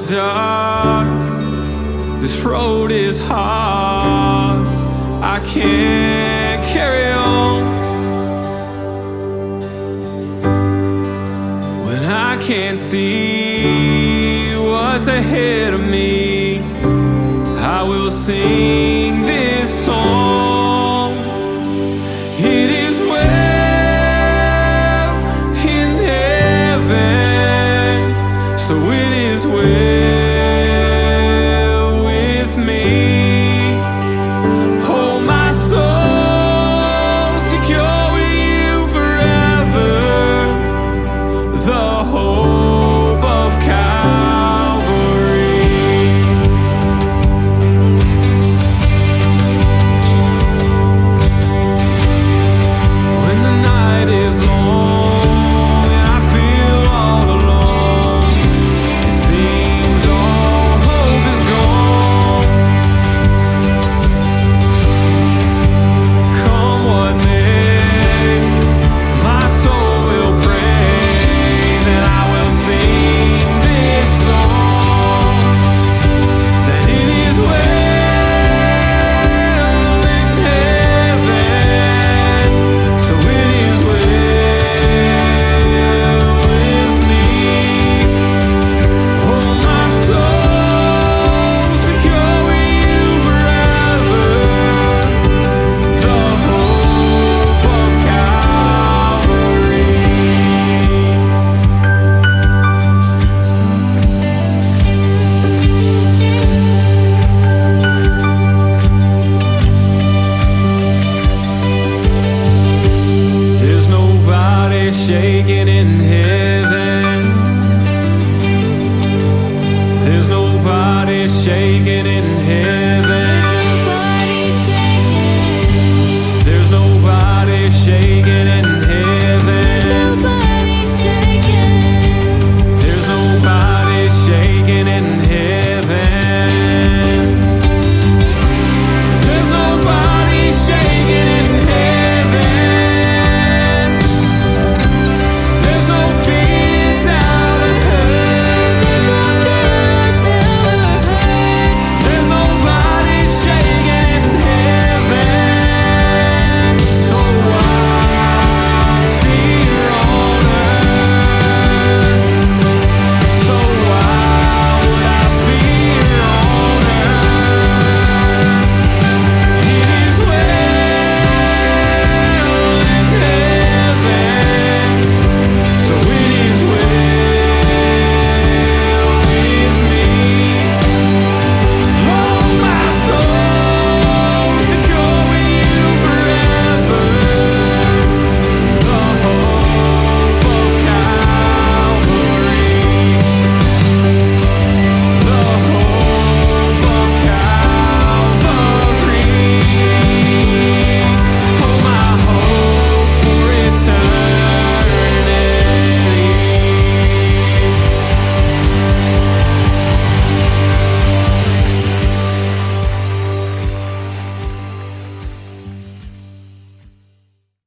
dark. This road is hard. I can't carry on when I can't see what's ahead of me. I will sing this song. It is well in heaven, so it is well with me. Hold my soul secure with you forever. The hope of Calvary. When the night is long and I feel all alone, it seems all hope is gone. Come what may, my soul will praise, and I will sing this song, that it is well in heaven, so it is well with me. Hold my soul secure with you forever. The hope of Calvary. There's nobody shaking in heaven. There's nobody shaking in